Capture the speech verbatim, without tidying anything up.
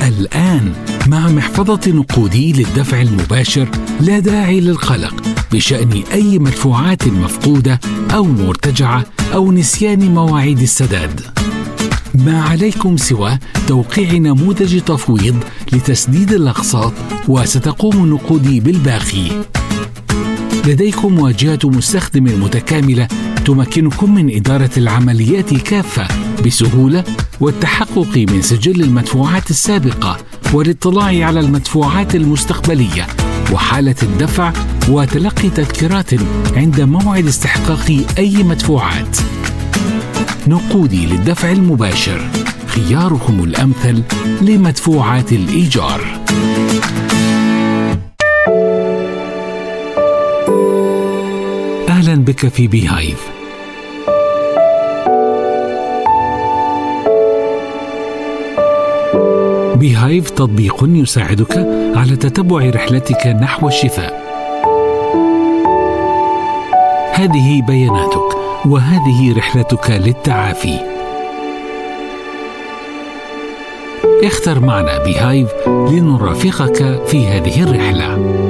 الآن مع محفظة نقودي للدفع المباشر لا داعي للقلق بشأن أي مدفوعات مفقودة أو مرتجعة أو نسيان مواعيد السداد. ما عليكم سوى توقيع نموذج تفويض لتسديد الأقساط وستقوم نقودي بالباقي. لديكم واجهة مستخدم متكاملة تمكنكم من إدارة العمليات كافة بسهولة والتحقق من سجل المدفوعات السابقة والاطلاع على المدفوعات المستقبلية وحالة الدفع وتلقي تذكيرات عند موعد استحقاق أي مدفوعات. نقودي للدفع المباشر، خياركم الأمثل لمدفوعات الإيجار. أهلا بك في بيهايف. بيهايف تطبيق يساعدك على تتبع رحلتك نحو الشفاء. هذه بياناتك وهذه رحلتك للتعافي. اختر معنا بيهايف لنرافقك في هذه الرحلة.